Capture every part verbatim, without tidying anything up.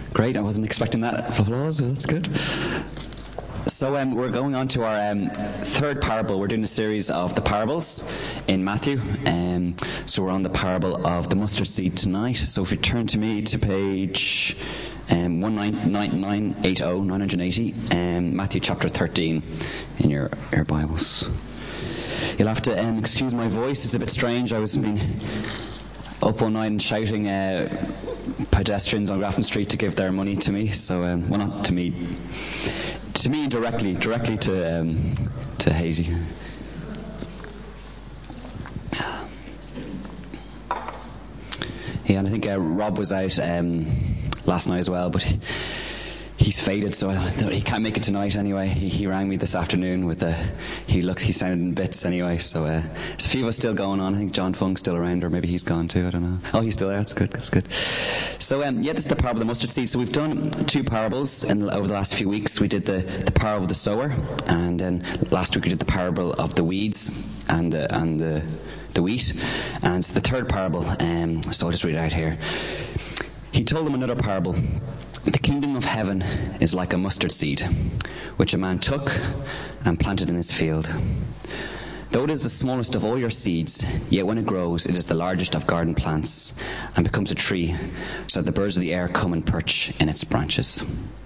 Great, I wasn't expecting that applause, that's good. So um, we're going on to our um, third parable. We're doing a series of the parables in Matthew. Um, so we're on the parable of the mustard seed tonight. So if you turn to me to page um, one nine nine eight zero, nine eighty, um, Matthew chapter thirteen in your, your Bibles. You'll have to um, excuse my voice, it's a bit strange. I was being up all night and shouting uh, pedestrians on Grafton Street to give their money to me. So, um, well, not to me, to me directly, directly to um, to Haiti. Yeah, and I think uh, Rob was out um, last night as well, but he, he's faded, so I thought he can't make it tonight anyway. He, he rang me this afternoon with a, he looked, he sounded in bits anyway, so uh, there's a few of us still going on. I think John Funk's still around, or maybe he's gone too, I don't know. Oh, he's still there, that's good, that's good. So um, yeah, this is the parable of the mustard seed. So we've done two parables in, over the last few weeks. We did the, the parable of the sower, and then last week we did the parable of the weeds and the, and the, the wheat. And it's the third parable, um, so I'll just read it out here. He told them another parable. The kingdom of heaven is like a mustard seed, which a man took and planted in his field. Though it is the smallest of all your seeds, yet when it grows, it is the largest of garden plants and becomes a tree, so that the birds of the air come and perch in its branches.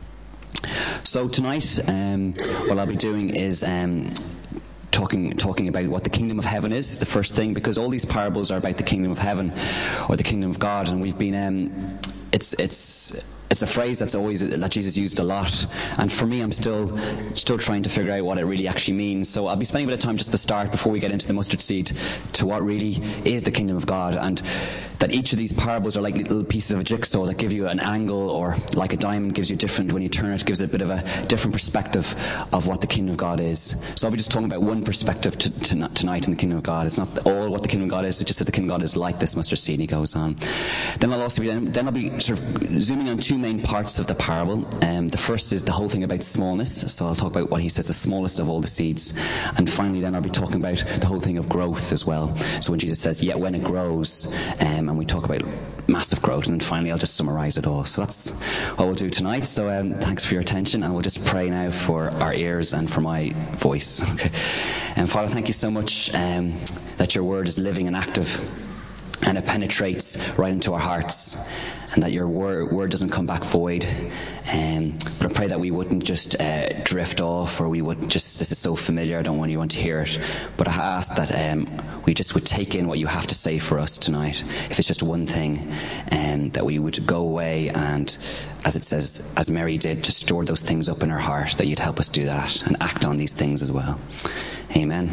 So tonight, um, what I'll be doing is um, talking talking about what the kingdom of heaven is, the first thing, because all these parables are about the kingdom of heaven or the kingdom of God, and we've been um, it's it's it's a phrase that's always that Jesus used a lot, and for me I'm still still trying to figure out what it really actually means. So I'll be spending a bit of time just to start before we get into the mustard seed to what really is the kingdom of God, and that each of these parables are like little pieces of a jigsaw that give you an angle, or like a diamond gives you different, when you turn it, it gives it a bit of a different perspective of what the kingdom of God is. So I'll be just talking about one perspective to, to, tonight in the kingdom of God. It's not all what the kingdom of God is, it's just that the kingdom of God is like this mustard seed. He goes on. Then I'll also be then, then I'll be sort of zooming on two main parts of the parable. Um, the first is the whole thing about smallness, so I'll talk about what he says the smallest of all the seeds, and finally then I'll be talking about the whole thing of growth as well. So when Jesus says yet when it grows, um, and we talk about massive growth, and then finally I'll just summarize it all. So that's what we'll do tonight. So um, thanks for your attention, and we'll just pray now for our ears and for my voice. Okay. And Father, thank you so much um, that your word is living and active, and it penetrates right into our hearts, and that your word, word doesn't come back void. Um, but I pray that we wouldn't just uh, drift off, or we wouldn't just, this is so familiar, I don't want anyone to hear it. But I ask that um, we just would take in what you have to say for us tonight. If it's just one thing, um, that we would go away and, as it says, as Mary did, just store those things up in her heart, that you'd help us do that and act on these things as well. Amen.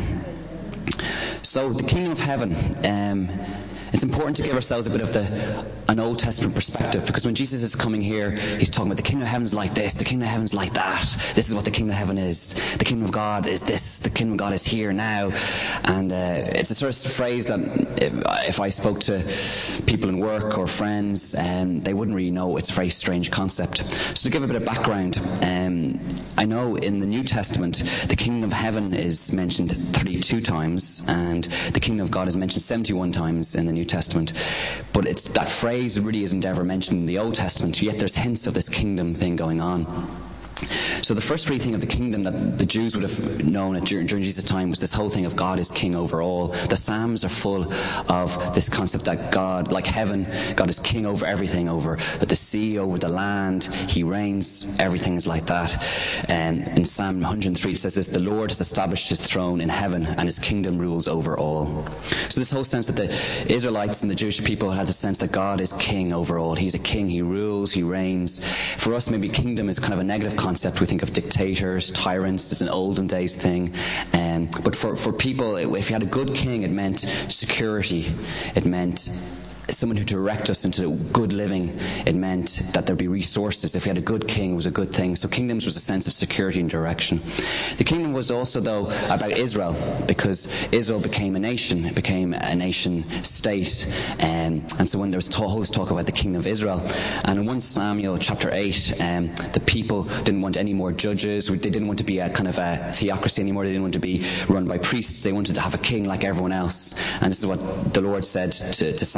So the kingdom of heaven, um, it's important to give ourselves a bit of the an Old Testament perspective, because when Jesus is coming here, he's talking about the kingdom of heaven is like this, the kingdom of heaven is like that, this is what the kingdom of heaven is, the kingdom of God is this, the kingdom of God is here now. And uh, it's a sort of phrase that if, if I spoke to people in work or friends, um, they wouldn't really know. It's a very strange concept. So to give a bit of background, um, I know in the New Testament the kingdom of heaven is mentioned thirty-two times, and the kingdom of God is mentioned seventy-one times in the New Testament, but it's that phrase really isn't ever mentioned in the Old Testament, yet there's hints of this kingdom thing going on. So the first really thing of the kingdom that the Jews would have known at, during, during Jesus' time was this whole thing of God is king over all. The Psalms are full of this concept that God, like heaven, God is king over everything, over the sea, over the land, he reigns, everything is like that. And in Psalm one hundred three it says this, the Lord has established his throne in heaven, and his kingdom rules over all. So this whole sense that the Israelites and the Jewish people had the sense that God is king over all. He's a king, he rules, he reigns. For us, maybe kingdom is kind of a negative concept. We think of dictators, tyrants. It's an olden days thing. Um, but for, for people, if you had a good king, it meant security. It meant someone who direct us into good living. It meant that there'd be resources. If we had a good king, it was a good thing. So kingdoms was a sense of security and direction. The kingdom was also, though, about Israel, because Israel became a nation. It became a nation state. Um, and so when there was talk, always talk about the kingdom of Israel, and in First Samuel chapter eight, um, the people didn't want any more judges. They didn't want to be a kind of a theocracy anymore. They didn't want to be run by priests. They wanted to have a king like everyone else. And this is what the Lord said to, to Samuel, listen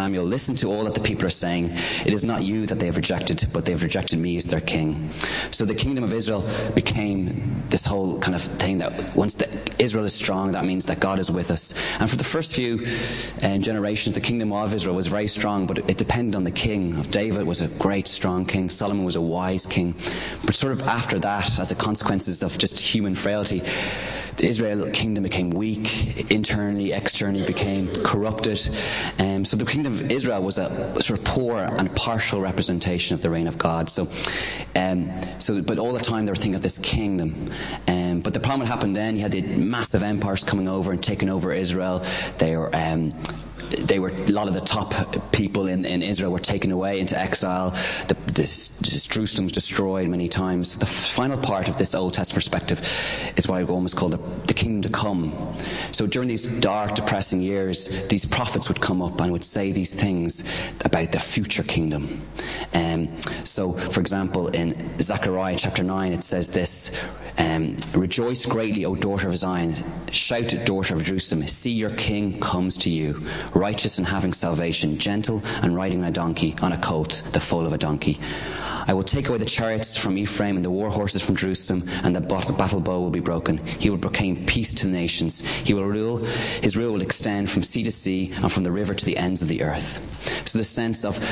listen to all that the people are saying. It is not you that they have rejected, but they have rejected me as their king. So the kingdom of Israel became this whole kind of thing that once the, Israel is strong, that means that God is with us. And for the first few um, generations, the kingdom of Israel was very strong, but it, it depended on the king. David was a great, strong king. Solomon was a wise king. But sort of after that, as a consequences of just human frailty, the Israel kingdom became weak, internally, externally became corrupted. Um, so the kingdom of Israel was a sort of poor and partial representation of the reign of God. So, um, so, but all the time they were thinking of this kingdom. Um, but the problem that happened then, you had the massive empires coming over and taking over Israel. They were... Um, They were a lot of the top people in, in Israel were taken away into exile. The, this, this Jerusalem was destroyed many times. The final part of this Old Testament perspective is what I almost call the, the kingdom to come. So during these dark, depressing years, these prophets would come up and would say these things about the future kingdom. Um, so, for example, in Zechariah chapter nine, it says this: um, "Rejoice greatly, O daughter of Zion! Shout, daughter of Jerusalem! See, your king comes to you, righteous and having salvation, gentle and riding on a donkey, on a colt, the foal of a donkey. I will take away the chariots from Ephraim and the war horses from Jerusalem, and the battle bow will be broken. He will proclaim peace to the nations. He will rule, his rule will extend from sea to sea and from the river to the ends of the earth." So the sense of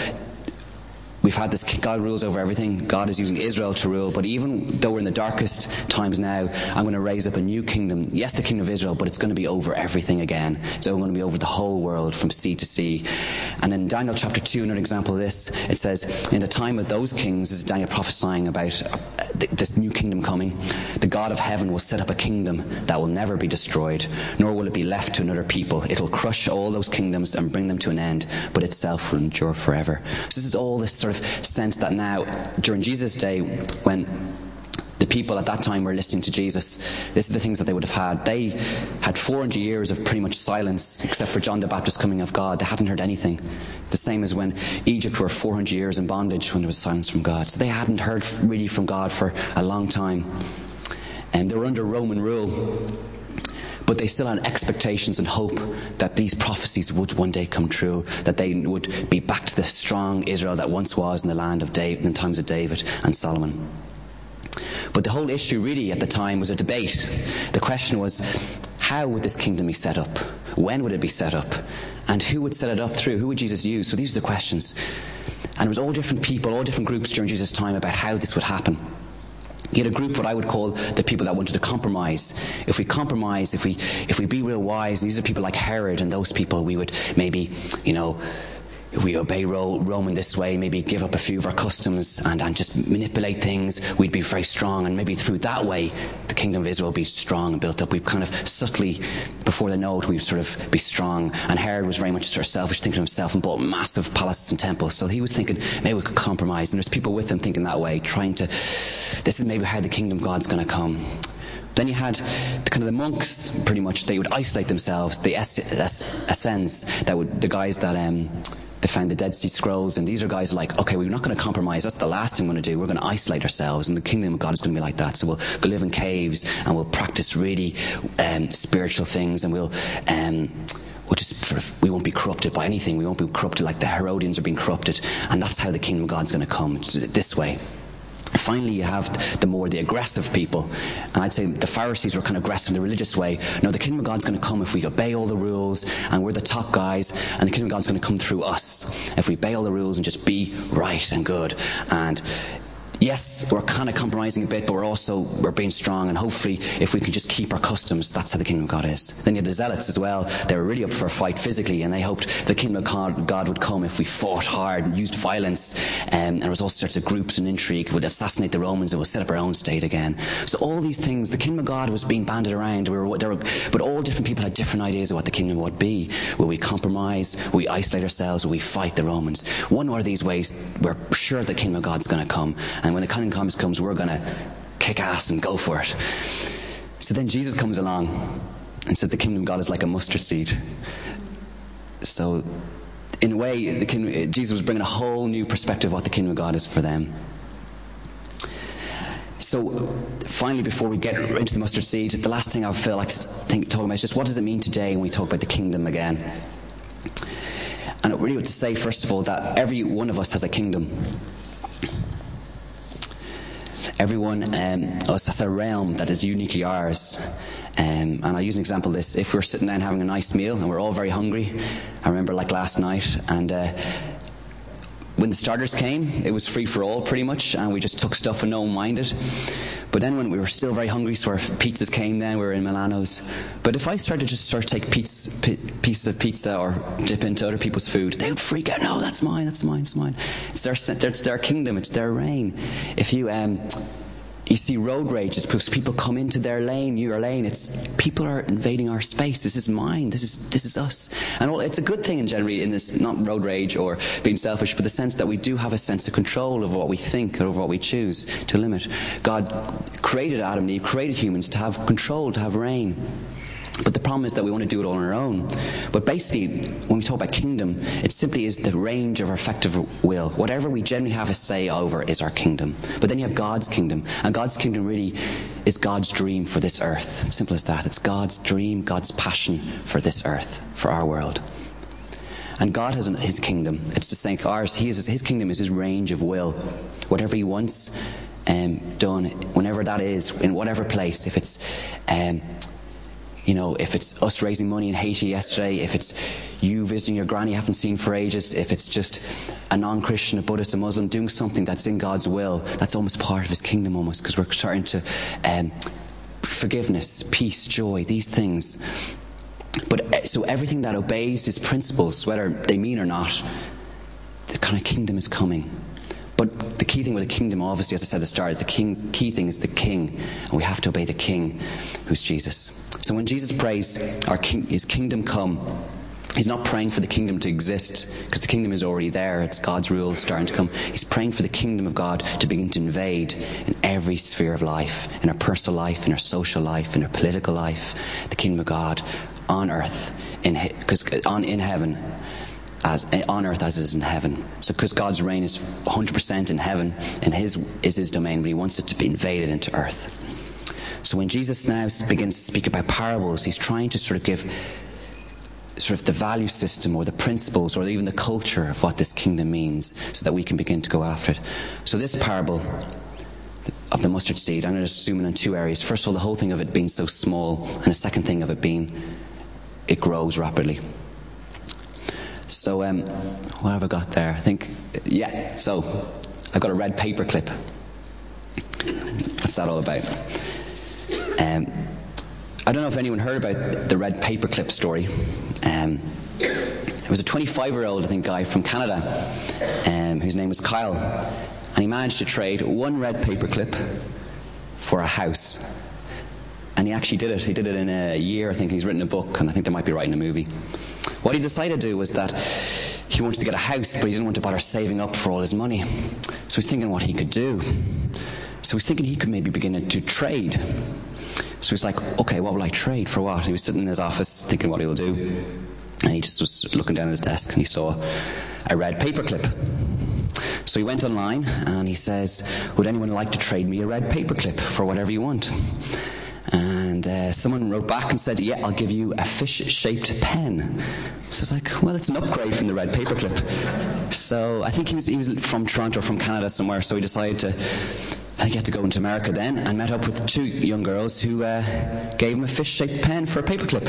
we've had this, God rules over everything. God is using Israel to rule. But even though we're in the darkest times now, I'm going to raise up a new kingdom. Yes, the kingdom of Israel, but it's going to be over everything again. It's going to be over the whole world from sea to sea. And in Daniel chapter two, another example of this, it says, in the time of those kings, this is Daniel prophesying about this new kingdom coming, the God of heaven will set up a kingdom that will never be destroyed, nor will it be left to another people. It will crush all those kingdoms and bring them to an end, but itself will endure forever. So this is all this sort of sense that now, during Jesus' day, when the people at that time were listening to Jesus, this is the things that they would have had. They had four hundred years of pretty much silence, except for John the Baptist coming of God. They hadn't heard anything. The same as when Egypt were four hundred years in bondage when there was silence from God. So they hadn't heard really from God for a long time. And they were under Roman rule. But they still had expectations and hope that these prophecies would one day come true, that they would be back to the strong Israel that once was in the land of David, in the times of David and Solomon. But the whole issue really at the time was a debate. The question was, how would this kingdom be set up? When would it be set up? And who would set it up through? Who would Jesus use? So these are the questions. And it was all different people, all different groups during Jesus' time about how this would happen. You had a group, what I would call the people that wanted to compromise. If we compromise, if we if we be real wise, these are people like Herod and those people, we would maybe, you know, if we obey Rome in this way, maybe give up a few of our customs and, and just manipulate things, we'd be very strong. And maybe through that way, the kingdom of Israel would be strong and built up. We'd kind of subtly, before they know it, we'd sort of be strong. And Herod was very much sort of selfish, thinking of himself, and built massive palaces and temples. So he was thinking, maybe we could compromise. And there's people with him thinking that way, trying to, this is maybe how the kingdom of God's going to come. Then you had the, kind of the monks, pretty much. They would isolate themselves. The Essenes, that would, the guys that... um. They found the Dead Sea Scrolls, and these are guys like, okay, we're not going to compromise. That's the last thing we're going to do. We're going to isolate ourselves, and the kingdom of God is going to be like that. So we'll go live in caves, and we'll practice really um, spiritual things, and we'll um, we'll just sort of, we won't be corrupted by anything. We won't be corrupted like the Herodians are being corrupted, and that's how the kingdom of God's going to come. It's this way. Finally, you have the more the aggressive people, and I'd say the Pharisees were kind of aggressive in the religious way. No, the kingdom of God's going to come if we obey all the rules, and we're the top guys, and the kingdom of God's going to come through us if we obey all the rules and just be right and good. And yes, we're kind of compromising a bit, but we're also we're being strong, and hopefully if we can just keep our customs, that's how the kingdom of God is. Then you have the Zealots as well. They were really up for a fight physically, and they hoped the kingdom of God would come if we fought hard and used violence, um, and there was all sorts of groups and intrigue, would assassinate the Romans and would set up our own state again. So all these things, the kingdom of God was being banded around, we were, there were, but all different people had different ideas of what the kingdom would be. Will we compromise? Will we isolate ourselves? Will we fight the Romans? One or these ways, we're sure the kingdom of God's going to come, and when the kingdom comes, comes, we're going to kick ass and go for it. So then Jesus comes along and said the kingdom of God is like a mustard seed. So in a way, the kingdom, Jesus was bringing a whole new perspective of what the kingdom of God is for them. So finally, before we get into the mustard seed, the last thing I feel like think, talking about is just what does it mean today when we talk about the kingdom again? And I really want to say, first of all, that every one of us has a kingdom. Everyone um, us has a realm that is uniquely ours. Um, and I'll use an example of this. If we're sitting down having a nice meal and we're all very hungry, I remember like last night, and uh, when the starters came, it was free for all pretty much, and we just took stuff and no one minded. But then when we were still very hungry, so our pizzas came then, we were in Milano's. But if I started to just sort of take pizza, p- piece of pizza or dip into other people's food, they would freak out. No, that's mine, that's mine, it's mine. It's their, it's their kingdom, it's their reign. If you... Um, You see road rages because people come into their lane, your lane. It's people are invading our space. This is mine. This is this is us. And all, it's a good thing in generally in this, not road rage or being selfish, but the sense that we do have a sense of control of what we think or of what we choose to limit. God created Adam and Eve, created humans to have control, to have reign. But the problem is that we want to do it all on our own. But basically, when we talk about kingdom, it simply is the range of our effective will. Whatever we generally have a say over is our kingdom. But then you have God's kingdom. And God's kingdom really is God's dream for this earth. It's simple as that. It's God's dream, God's passion for this earth, for our world. And God has his kingdom. It's the same ours. He is, his kingdom is his range of will. Whatever he wants um, done, whenever that is, in whatever place, if it's... Um, You know, if it's us raising money in Haiti yesterday, if it's you visiting your granny you haven't seen for ages, if it's just a non-Christian, a Buddhist, a Muslim doing something that's in God's will, that's almost part of his kingdom almost, because we're starting to um, forgiveness, peace, joy, these things. But so everything that obeys his principles, whether they mean or not, the kind of kingdom is coming. But the key thing with the kingdom, obviously, as I said at the start, is the king, key thing is the king. And we have to obey the king, who's Jesus. So when Jesus prays, our king, his kingdom come, he's not praying for the kingdom to exist, because the kingdom is already there. It's God's rule starting to come. He's praying for the kingdom of God to begin to invade in every sphere of life, in our personal life, in our social life, in our political life. The kingdom of God on earth, in because on in heaven. As on earth as it is in heaven. So because God's reign is one hundred percent in heaven, and his is his domain, but he wants it to be invaded into earth. So when Jesus now begins to speak about parables, he's trying to sort of give sort of the value system or the principles or even the culture of what this kingdom means, so that we can begin to go after it. So this parable of the mustard seed, I'm going to zoom in on two areas. First of all, the whole thing of it being so small, and the second thing of it being it grows rapidly. So, um, what have I got there? I think, yeah, so I've got a red paper clip. What's that all about? Um, I don't know if anyone heard about the red paper clip story. Um, it was a twenty-five-year-old, I think, guy from Canada, um, whose name was Kyle. And he managed to trade one red paper clip for a house. And he actually did it. He did it in a year, I think. He's written a book, and I think they might be writing a movie. What he decided to do was that he wanted to get a house, but he didn't want to bother saving up for all his money. So he's thinking what he could do. So he's thinking he could maybe begin to trade. So he's like, okay, what will I trade for what? He was sitting in his office thinking what he'll do. And he just was looking down at his desk, and he saw a red paperclip. So he went online, and he says, would anyone like to trade me a red paperclip for whatever you want? And uh, someone wrote back and said, yeah, I'll give you a fish-shaped pen. So it's like, well, it's an upgrade from the red paperclip. So I think he was he was from Toronto or from Canada somewhere, so he decided to, I think he had to go into America then, and met up with two young girls who uh, gave him a fish-shaped pen for a paperclip.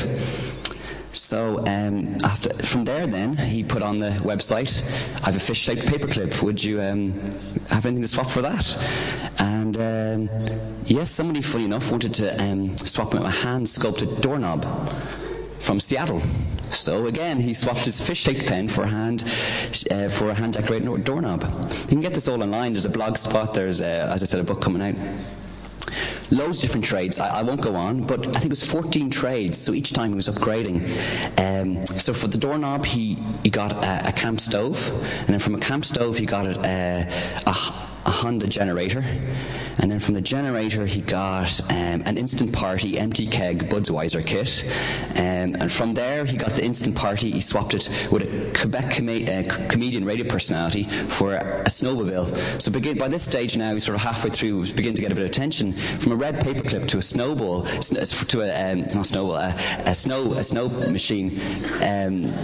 So um, after, from there then, he put on the website, I have a fish-shaped paperclip, would you um, have anything to swap for that? And um, yes, somebody, funny enough, wanted to um, swap him a hand-sculpted doorknob from Seattle. So again, he swapped his fish-shaped pen for a hand uh, for a hand-decorated doorknob. You can get this all online. There's a blog spot. There's, uh, as I said, a book coming out. Loads of different trades. I, I won't go on, but I think it was fourteen trades, so each time he was upgrading. Um, so for the doorknob, he, he got a, a camp stove, and then from a camp stove, he got a, a, a Honda generator, and then from the generator, he got um, an Instant Party empty keg Budweiser kit, um, and from there, he got the Instant Party, he swapped it with a Quebec com- uh, comedian radio personality for a, a snowmobile. So begin, by this stage now, he's sort of halfway through, he's beginning to get a bit of attention. From a red paperclip to a snowball, to a um, not snowball, a, a snow a snow machine. Um,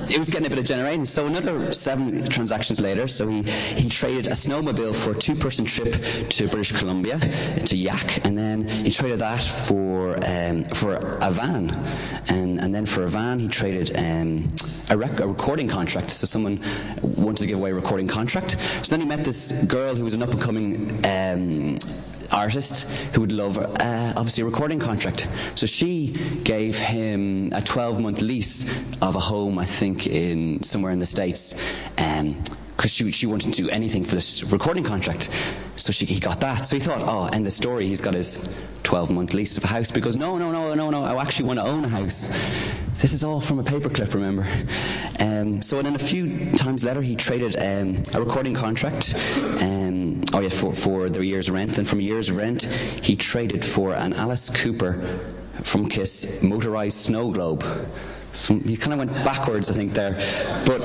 it was getting a bit of generating. So another seven transactions later, so he, he traded a snowmobile for a two-person trip to British Columbia, to Yak, and then he traded that for um, for a van, and and then for a van he traded um, a, rec- a recording contract. So someone wanted to give away a recording contract. So then he met this girl who was an up-and-coming um, artist who would love, uh, obviously, a recording contract. So she gave him a twelve-month lease of a home, I think, in somewhere in the States, um, because she she wanted to do anything for this recording contract. So she, he got that. So he thought, oh, end the story. He's got his twelve-month lease of a house. Because no, no, no, no, no, I actually want to own a house. This is all from a paperclip, remember? Um, so then a few times later, he traded um, a recording contract. Um, oh yeah, for for the year's rent. And from a year's rent, he traded for an Alice Cooper from Kiss motorized snow globe. So he kind of went backwards, I think, there, but.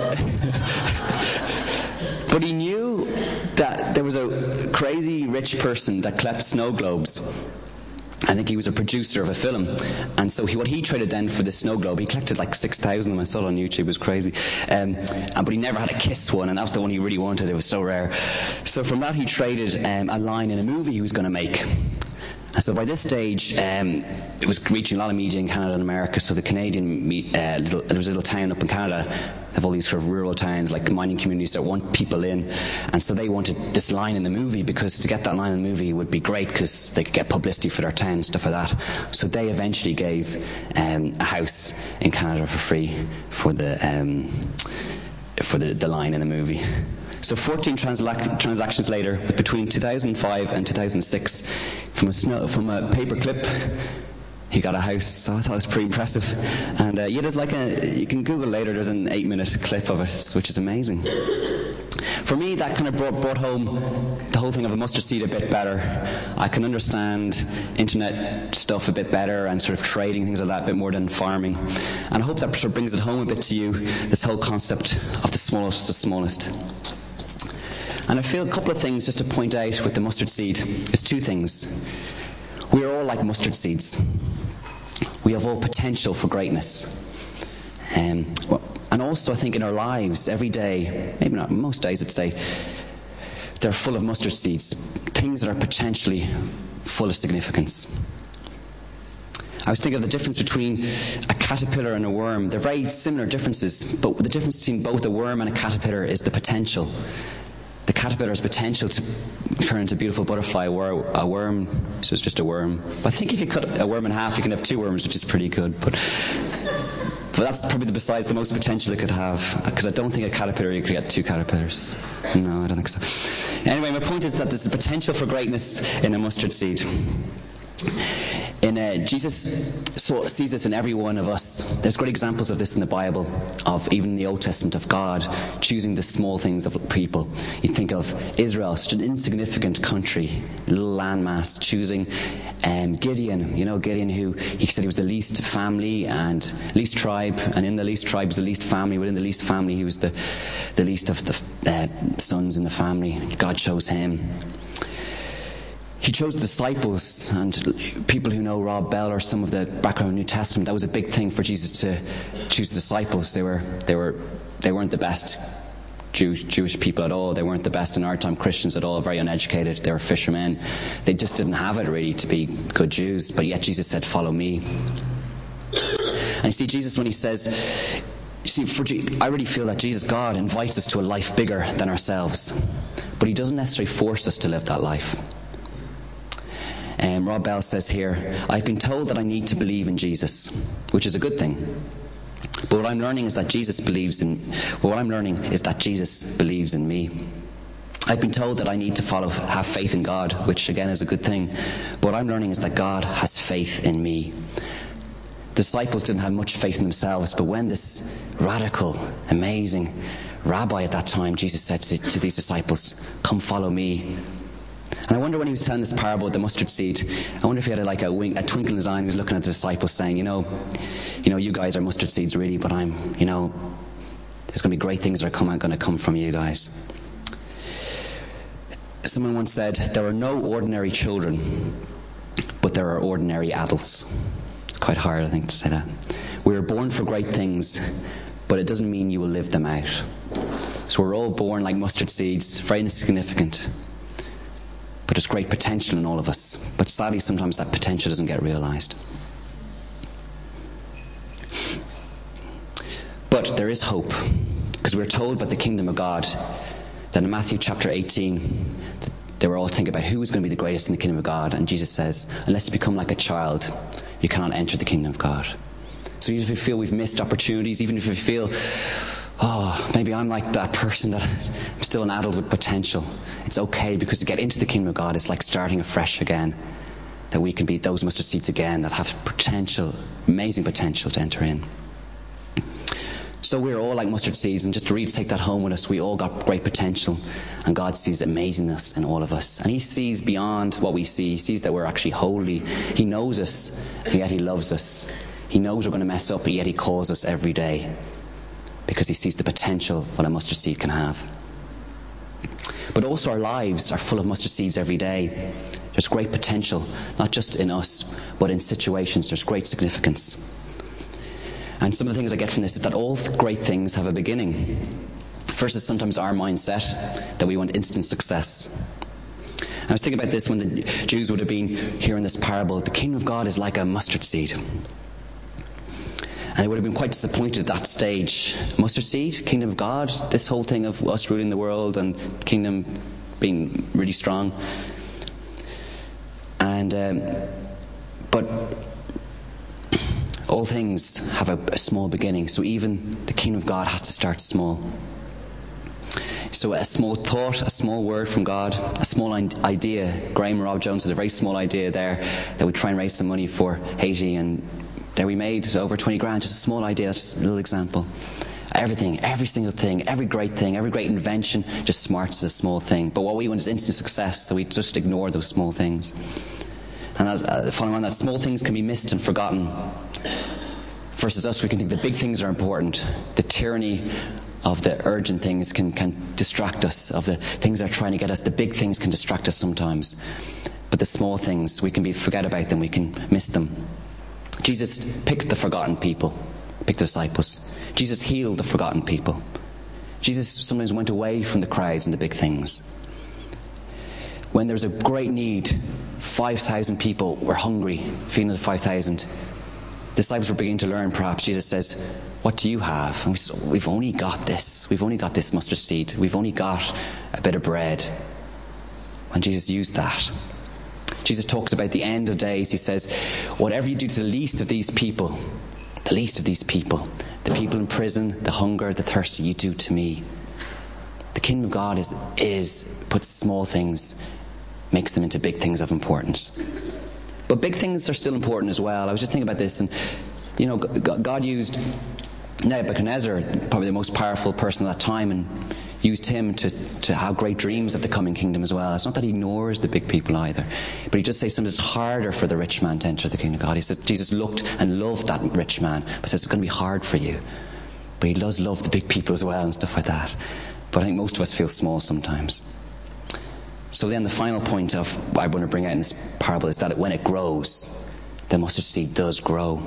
But he knew that there was a crazy rich person that collects snow globes. I think he was a producer of a film. And so he, what he traded then for the snow globe, he collected like six thousand of them. I saw it on YouTube, it was crazy. Um, and, but he never had a Kiss one, and that was the one he really wanted. It was so rare. So from that he traded um, a line in a movie he was going to make. And so by this stage, um, it was reaching a lot of media in Canada and America. So the Canadian, me- uh, little, there was a little town up in Canada, have all these sort of rural towns, like mining communities that want people in. And so they wanted this line in the movie, because to get that line in the movie would be great, because they could get publicity for their town, stuff like that. So they eventually gave um, a house in Canada for free for the um, for the, the line in the movie. So fourteen transla- transactions later, between two thousand five and two thousand six, from a snow, from a paperclip, he got a house. So I thought it was pretty impressive. And uh, yeah, there's like a, you can Google later, there's an eight-minute clip of it, which is amazing. For me, that kind of brought, brought home the whole thing of a mustard seed a bit better. I can understand internet stuff a bit better, and sort of trading, things like that, a bit more than farming. And I hope that sort of brings it home a bit to you, this whole concept of the smallest to smallest. And I feel a couple of things just to point out with the mustard seed is two things. We are all like mustard seeds. We have all potential for greatness. Um, and also, I think in our lives, every day, maybe not most days, I'd say, they're full of mustard seeds, things that are potentially full of significance. I was thinking of the difference between a caterpillar and a worm. They're very similar differences, but the difference between both a worm and a caterpillar is the potential. The caterpillar has potential to turn into a beautiful butterfly. A worm, so it's just a worm. But I think if you cut a worm in half, you can have two worms, which is pretty good. But, but that's probably the, besides the most potential it could have, because I don't think a caterpillar, you could get two caterpillars. No, I don't think so. Anyway, my point is that there's a potential for greatness in a mustard seed. In uh, Jesus saw, sees this in every one of us. There's great examples of this in the Bible, of even in the Old Testament, of God choosing the small things of people. You think of Israel, such an insignificant country, little landmass, choosing um, Gideon. You know, Gideon, who he said he was the least family and least tribe, and in the least tribe was the least family. Within the least family, he was the, the least of the uh, sons in the family. God chose him. He chose disciples, and people who know Rob Bell or some of the background of the New Testament, that was a big thing for Jesus to choose disciples. They were, they were, they weren't the best Jew, Jewish people at all. They weren't the best in our time Christians at all. Very uneducated. They were fishermen. They just didn't have it really to be good Jews. But yet Jesus said, "Follow me." And you see, Jesus, when he says, you see, for G- I really feel that Jesus, God, invites us to a life bigger than ourselves, but he doesn't necessarily force us to live that life. Um, Rob Bell says here, "I've been told that I need to believe in Jesus," which is a good thing. But what I'm learning is that Jesus believes in. Well, what I'm learning is that Jesus believes in me. I've been told that I need to follow, have faith in God, which again is a good thing. But what I'm learning is that God has faith in me. The disciples didn't have much faith in themselves, but when this radical, amazing rabbi at that time, Jesus said to, to these disciples, "Come follow me." And I wonder when he was telling this parable of the mustard seed, I wonder if he had a, like a, wink, a twinkle in his eye and he was looking at the disciples saying, you know, you know, you guys are mustard seeds really, but I'm, you know, there's going to be great things that are come, going to come from you guys. Someone once said, there are no ordinary children, but there are ordinary adults. It's quite hard, I think, to say that. We are born for great things, but it doesn't mean you will live them out. So we're all born like mustard seeds, very insignificant, but there's great potential in all of us. But sadly, sometimes that potential doesn't get realized. But there is hope, because we're told by the kingdom of God that in Matthew chapter eighteen, they were all thinking about who is going to be the greatest in the kingdom of God. And Jesus says, unless you become like a child, you cannot enter the kingdom of God. So even if we feel we've missed opportunities, even if we feel, oh, maybe I'm like that person that I'm still an adult with potential, it's okay, because to get into the kingdom of God is like starting afresh again, that we can be those mustard seeds again that have potential, amazing potential to enter in. So we're all like mustard seeds, and just to really take that home with us, we all got great potential, and God sees amazingness in all of us. And he sees beyond what we see. He sees that we're actually holy. He knows us, and yet he loves us. He knows we're going to mess up, but yet he calls us every day, because he sees the potential what a mustard seed can have. But also our lives are full of mustard seeds every day. There's great potential, not just in us, but in situations. There's great significance. And some of the things I get from this is that all great things have a beginning. First is sometimes our mindset, that we want instant success. I was thinking about this when the Jews would have been hearing this parable. The kingdom of God is like a mustard seed. And they would have been quite disappointed at that stage. Mustard seed, kingdom of God, this whole thing of us ruling the world and the kingdom being really strong. And, um, but all things have a, a small beginning. So even the kingdom of God has to start small. So a small thought, a small word from God, a small idea. Graham and Rob Jones had a very small idea there that we try and raise some money for Haiti, and there we made over twenty grand, just a small idea, just a little example. Everything, every single thing, every great thing, every great invention just smarts as a small thing. But what we want is instant success, so we just ignore those small things. And as, uh, following on that, small things can be missed and forgotten. Versus us, we can think the big things are important. The tyranny of the urgent things can, can distract us, of the things that are trying to get us. The big things can distract us sometimes. But the small things, we can be forget about them, we can miss them. Jesus picked the forgotten people, picked the disciples. Jesus healed the forgotten people. Jesus sometimes went away from the crowds and the big things. When there was a great need, five thousand people were hungry, feeding the five thousand. Disciples were beginning to learn, perhaps. Jesus says, what do you have? And we said, we've only got this. We've only got this mustard seed. We've only got a bit of bread. And Jesus used that. Jesus talks about the end of days. He says, whatever you do to the least of these people, the least of these people, the people in prison, the hunger, the thirsty, you do to me. The kingdom of God is, is puts small things, makes them into big things of importance. But big things are still important as well. I was just thinking about this, and, you know, God used Nebuchadnezzar, probably the most powerful person at that time, and used him to, to have great dreams of the coming kingdom as well. It's not that he ignores the big people either, but he just says sometimes it's harder for the rich man to enter the kingdom of God. He says Jesus looked and loved that rich man, but says it's going to be hard for you. But he does love the big people as well and stuff like that. But I think most of us feel small sometimes. So then the final point of what I want to bring out in this parable is that when it grows, the mustard seed does grow.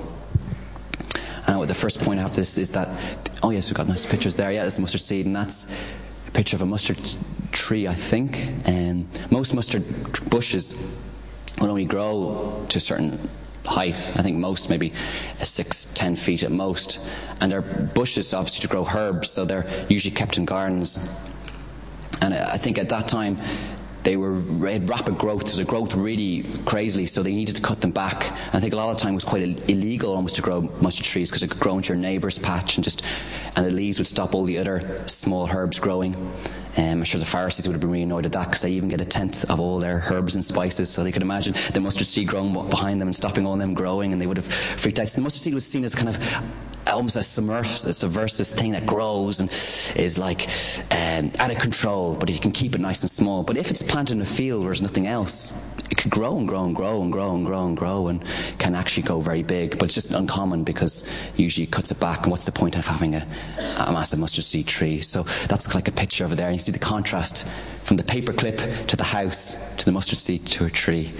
And the first point after this is that, oh yes, we've got nice pictures there. Yeah, there's a mustard seed, and that's a picture of a mustard tree, I think. And most mustard bushes will only grow to a certain height. I think most maybe six, ten feet at most. And they're bushes, obviously, to grow herbs, so they're usually kept in gardens. And I think at that time, they were had rapid growth. So the growth really crazily, so they needed to cut them back. And I think a lot of the time it was quite illegal almost to grow mustard trees, because it could grow into your neighbour's patch, and just and the leaves would stop all the other small herbs growing. Um, I'm sure the Pharisees would have been really annoyed at that, because they even get a tenth of all their herbs and spices. So they could imagine the mustard seed growing behind them and stopping all them growing, and they would have freaked out. So the mustard seed was seen as kind of almost a subversive thing that grows and is like um, out of control, but you can keep it nice and small. But if it's planted in a field where there's nothing else, it could grow and grow and grow and grow and grow and grow and can actually go very big. But it's just uncommon, because usually it cuts it back, and what's the point of having a, a massive mustard seed tree? So that's like a picture over there, and you see the contrast from the paperclip to the house to the mustard seed to a tree.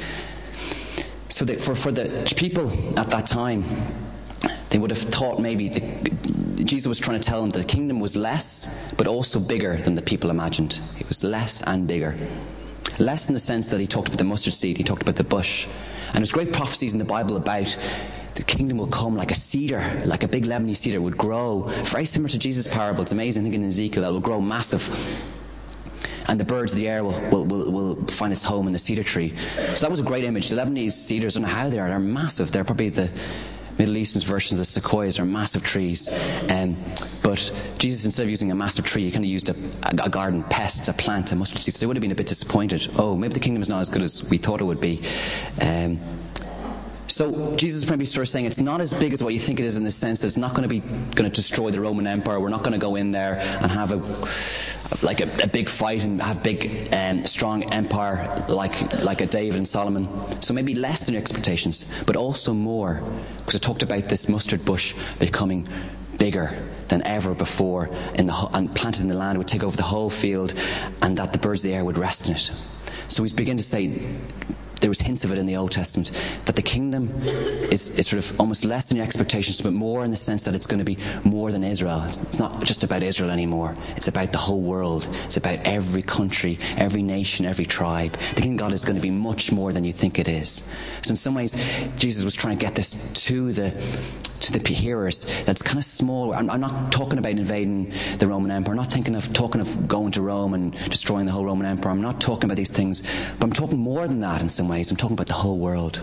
So that for, for the people at that time, they would have thought maybe the, Jesus was trying to tell them that the kingdom was less, but also bigger than the people imagined. It was less and bigger. Less in the sense that he talked about the mustard seed, he talked about the bush. And there's great prophecies in the Bible about the kingdom will come like a cedar, like a big Lebanese cedar would grow. Very similar to Jesus' parable. It's amazing, I think in Ezekiel, that will grow massive. And the birds of the air will, will, will, will find its home in the cedar tree. So that was a great image. The Lebanese cedars, I don't know how they are, they're massive. They're probably the Middle Eastern versions of the sequoias, are massive trees. Um, but Jesus, instead of using a massive tree, he kind of used a, a garden pest, a plant, a mustard seed. So they would have been a bit disappointed. Oh, maybe the kingdom is not as good as we thought it would be. Um, So Jesus is maybe sort of saying it's not as big as what you think it is, in the sense that it's not going to be going to destroy the Roman Empire. We're not going to go in there and have a like a, a big fight and have big um, strong empire like like a David and Solomon. So maybe less than your expectations, but also more, because I talked about this mustard bush becoming bigger than ever before in the and planted in the land. It would take over the whole field, and that the birds of the air would rest in it. So he's beginning to say, there was hints of it in the Old Testament, that the kingdom is, is sort of almost less than your expectations, but more in the sense that it's going to be more than Israel. It's, it's not just about Israel anymore. It's about the whole world. It's about every country, every nation, every tribe. The kingdom of God is going to be much more than you think it is. So in some ways, Jesus was trying to get this to the to the hearers, that's kind of small. I'm, I'm not talking about invading the Roman Empire. I'm not thinking of talking of going to Rome and destroying the whole Roman Empire. I'm not talking about these things, but I'm talking more than that in some ways. I'm talking about the whole world.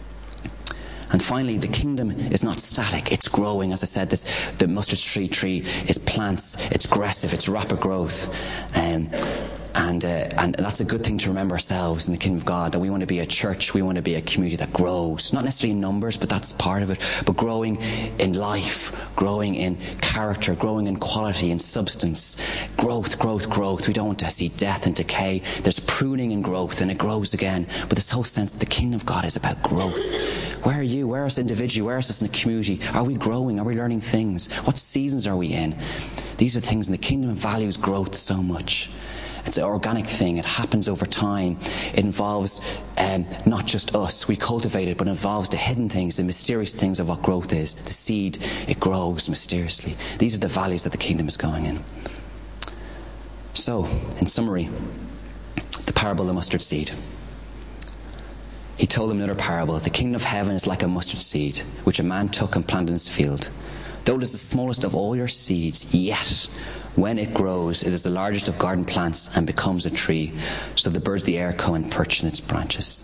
And finally, the kingdom is not static. It's growing. As I said, this the mustard tree tree is plants. It's aggressive. It's rapid growth. Um, and uh, and that's a good thing to remember ourselves in the kingdom of God, that we want to be a church. We want to be a community that grows. Not necessarily in numbers, but that's part of it. But growing in life, growing in character, growing in quality, in substance. Growth, growth, growth. We don't want to see death and decay. There's pruning and growth, and it grows again. But this whole sense that the kingdom of God is about growth. Where are you? Where are us individually? Where are us in a community? Are we growing? Are we learning things? What seasons are we in? These are things, and the kingdom values growth so much. It's an organic thing. It happens over time. It involves um, not just us. We cultivate it, but it involves the hidden things, the mysterious things of what growth is. The seed, it grows mysteriously. These are the values that the kingdom is going in. So, in summary, the parable of the mustard seed. He told them another parable. The kingdom of heaven is like a mustard seed, which a man took and planted in his field. Though it is the smallest of all your seeds, yet when it grows, it is the largest of garden plants and becomes a tree, so the birds of the air come and perch in its branches.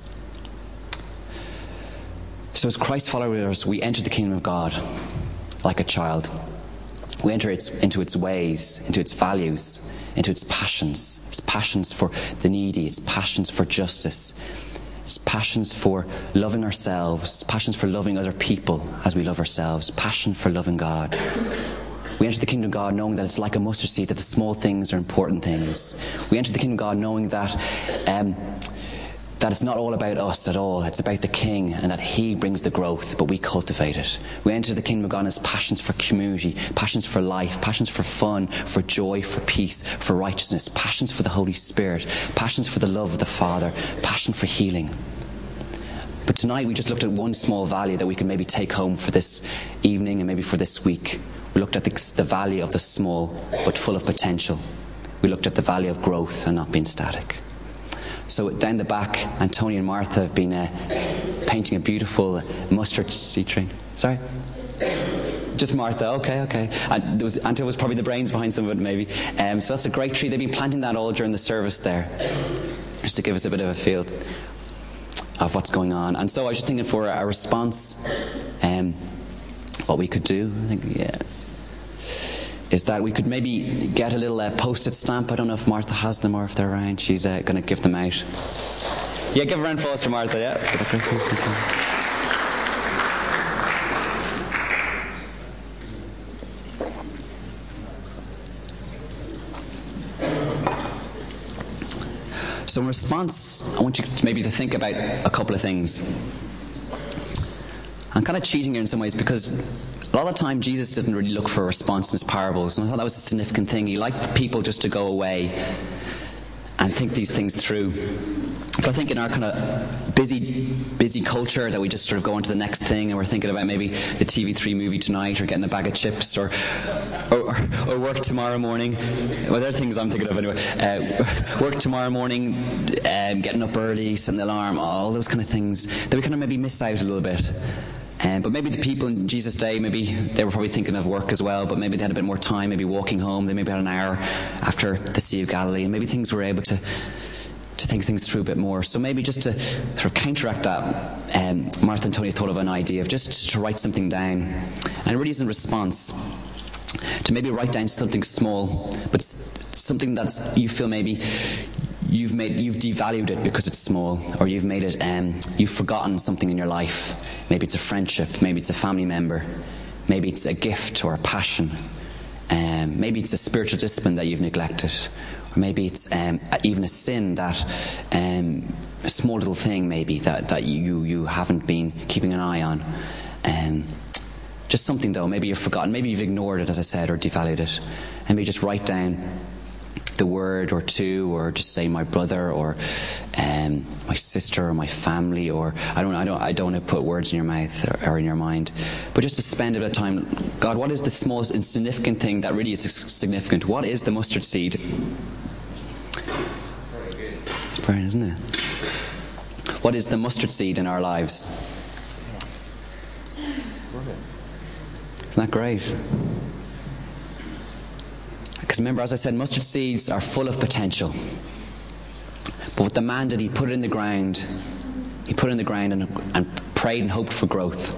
So as Christ followers, we enter the kingdom of God like a child. We enter its, into its ways, into its values, into its passions. Its passions for the needy, its passions for justice, its passions for loving ourselves, passions for loving other people as we love ourselves, passion for loving God. We enter the kingdom of God knowing that it's like a mustard seed, that the small things are important things. We enter the kingdom of God knowing that um, that it's not all about us at all. It's about the King, and that He brings the growth, but we cultivate it. We enter the kingdom of God as passions for community, passions for life, passions for fun, for joy, for peace, for righteousness, passions for the Holy Spirit, passions for the love of the Father, passion for healing. But tonight we just looked at one small value that we can maybe take home for this evening and maybe for this week. We looked at the, the value of the small but full of potential. We looked at the value of growth and not being static. So down the back, Antonia and Martha have been uh, painting a beautiful mustard seed tree. Sorry? Just Martha, okay, okay. And there was, Antonia was probably the brains behind some of it, maybe. Um, so that's a great tree. They've been planting that all during the service there, just to give us a bit of a feel of what's going on. And so I was just thinking for a response, um, what we could do, I think, yeah, is that we could maybe get a little uh, post-it stamp. I don't know if Martha has them or if they're around. She's uh, going to give them out. Yeah, give a round of applause to Martha, yeah. So in response, I want you to maybe to think about a couple of things. I'm kind of cheating here in some ways, because a lot of the time Jesus didn't really look for a response in his parables, and I thought that was a significant thing. He liked people just to go away and think these things through. But I think in our kind of busy, busy culture that we just sort of go on to the next thing, and we're thinking about maybe the T V three movie tonight, or getting a bag of chips, or or, or work tomorrow morning. Well, there are things I'm thinking of anyway. Uh, work tomorrow morning, um, getting up early, setting the alarm, all those kind of things that we kind of maybe miss out a little bit. Um, but maybe the people in Jesus' day, maybe they were probably thinking of work as well, but maybe they had a bit more time, maybe walking home. They maybe had an hour after the Sea of Galilee, and maybe things were able to to think things through a bit more. So maybe just to sort of counteract that, um, Martha and Tony thought of an idea of just to write something down. And it really is in response to maybe write down something small, but something that's you feel maybe you've made you've devalued it because it's small, or you've made it um, you've forgotten something in your life. Maybe it's a friendship, maybe it's a family member, maybe it's a gift or a passion, um, maybe it's a spiritual discipline that you've neglected. Or maybe it's um, even a sin that, um, a small little thing maybe that, that you, you haven't been keeping an eye on. Um, just something though, maybe you've forgotten, maybe you've ignored it, as I said, or devalued it. And maybe just write down the word or two, or just say my brother, or um, my sister, or my family, or I don't, I don't, I don't want to put words in your mouth or, or in your mind, but just to spend a bit of time. God, what is the smallest insignificant thing that really is significant? What is the mustard seed? It's brilliant, isn't it? What is the mustard seed in our lives? Isn't that great? Because remember, as I said, mustard seeds are full of potential. But with the man that he put it in the ground, he put it in the ground and, and prayed and hoped for growth.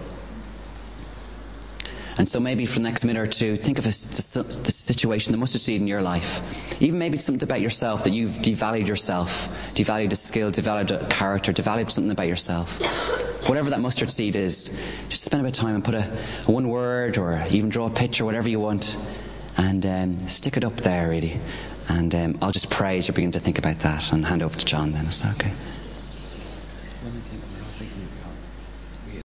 And so maybe for the next minute or two, think of a, the situation, the mustard seed in your life. Even maybe it's something about yourself that you've devalued yourself, devalued a skill, devalued a character, devalued something about yourself. Whatever that mustard seed is, just spend a bit of time and put a, a one word, or even draw a picture, whatever you want, and um, stick it up there, really. And um, I'll just pray as you begin to think about that, and hand over to John then. Is that okay? Let me take them. I was thinking of